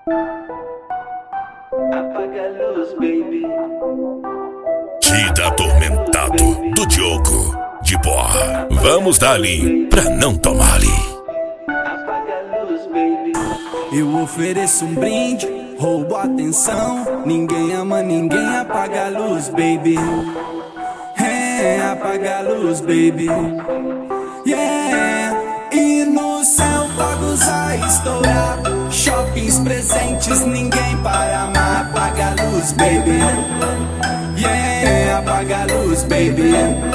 Apaga a luz, baby. Kida atormentado do Diogo de Boa. Vamos dali pra não tomar ali. Apaga a luz, baby. Eu ofereço um brinde, roubo a atenção. Ninguém ama ninguém, apaga a luz, baby. Apaga a luz, baby. Yeah. E no céu fogos a estourar, shoppings presentes, ninguém para amar. Apaga a luz, baby. Yeah, apaga a luz, baby.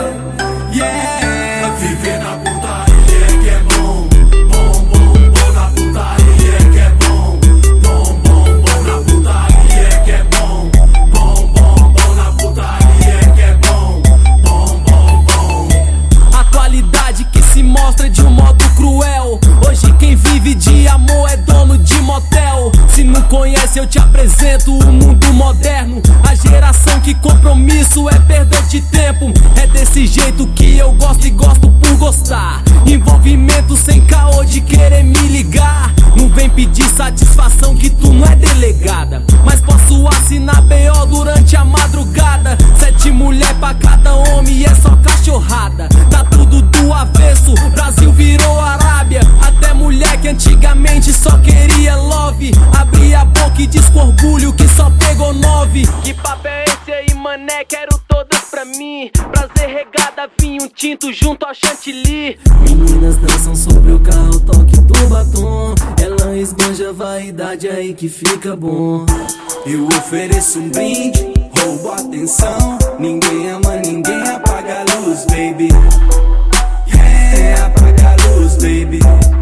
Yeah, viver na putaria que é bom. Bom, bom, bom na putaria que é bom. Bom, bom, bom na putaria que é bom. Bom, bom, bom na putaria que é bom. Bom, bom, bom. A qualidade que se mostra de um modo cruel. Hoje quem vive de amor é dono de motel. Se não conhece eu te apresento o mundo moderno. A geração que compromisso é perda de tempo. É desse jeito que eu gosto e gosto por gostar. Envolvimento sem caô de querer me ligar. Não vem pedir satisfação que tu não é delegada. Mas posso assinar BO durante a madrugada. 7 mulher pra cada homem e é só cachorrada. Tá tudo do avesso, Brasil virou Arábia. Até mulher que antigamente só queria love abria a boca e diz com orgulho que só pegou 9. Que papo é esse aí, mané? Quero todas pra mim. Prazer regada, vinho tinto junto ao chantilly. Meninas dançam sobre o carro, toque do batom. Ela esbanja a vaidade aí que fica bom. Eu ofereço um brinde, roubo a atenção. Ninguém ama ninguém, apaga a luz, baby. Yeah, apaga a luz, baby.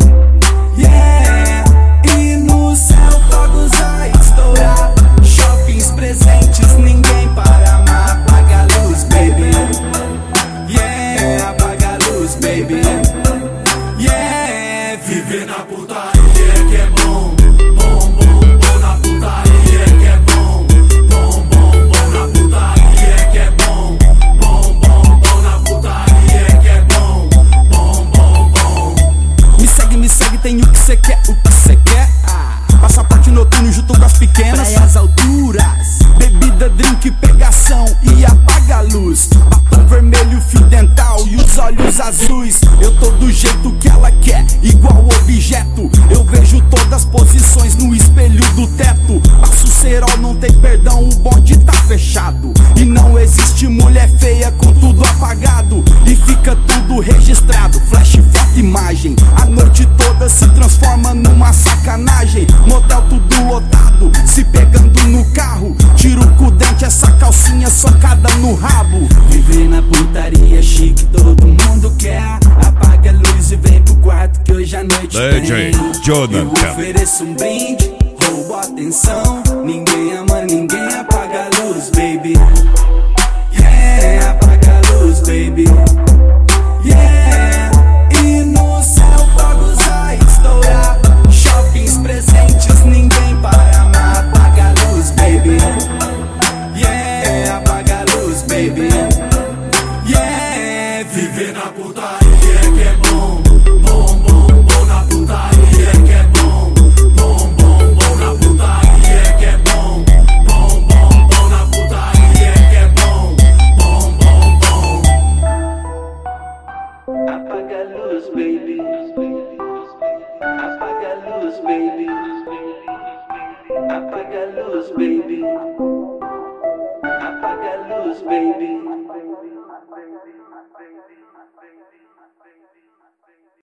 Yeah, e no céu fogos a estourar, shoppings presentes, ninguém para amar. Apaga a luz, baby. Yeah, apaga a luz, baby. Yeah, viver na putaria que é bom. Bom, bom, bom na putaria que é bom. Bom, bom, bom na putaria que é bom. Bom, bom, bom na putaria que é bom. Bom, bom, bom. Me segue, tem o que cê quer, o que cê quer. Passaporte noturno junto com as pequenas. Praias alturas, bebida, drink, pegação e apaga a luz. Batom vermelho, fio dental e os olhos azuis. Eu tô do jeito que ela quer, igual objeto. Eu vejo todas as posições no espelho do teto. Passo cerol, não tem perdão, o bonde tá fechado. E não existe mulher feia com tudo apagado. E fica tudo registrado, flash, foto, imagem. A noite toda se transforma numa sacanagem. Motel tudo lotado, se pegando no carro. Tiro com o dente, essa calcinha socada no rabo. Viver na putaria chique, todo mundo quer. Apaga a luz e vem pro quarto que hoje a noite DJ tem. Jonathan. Eu ofereço um brinde, roubo a atenção. Ninguém ama ninguém, apaga a luz, baby. Yeah, apaga a luz, baby. Yeah, e no céu fogos a estourar, shoppings presentes, ninguém para amar. Apaga a luz, baby. Yeah, apaga a luz, baby. Yeah, viver na putaria que é bom. Bom, bom, bom na putaria que é bom. Bom, bom, bom na putaria que é bom. Bom, bom, bom na putaria que é bom. Bom, bom, bom. Apaga a luz, baby. Apaga a luz, baby. Apaga a luz, baby. Apaga a luz, baby.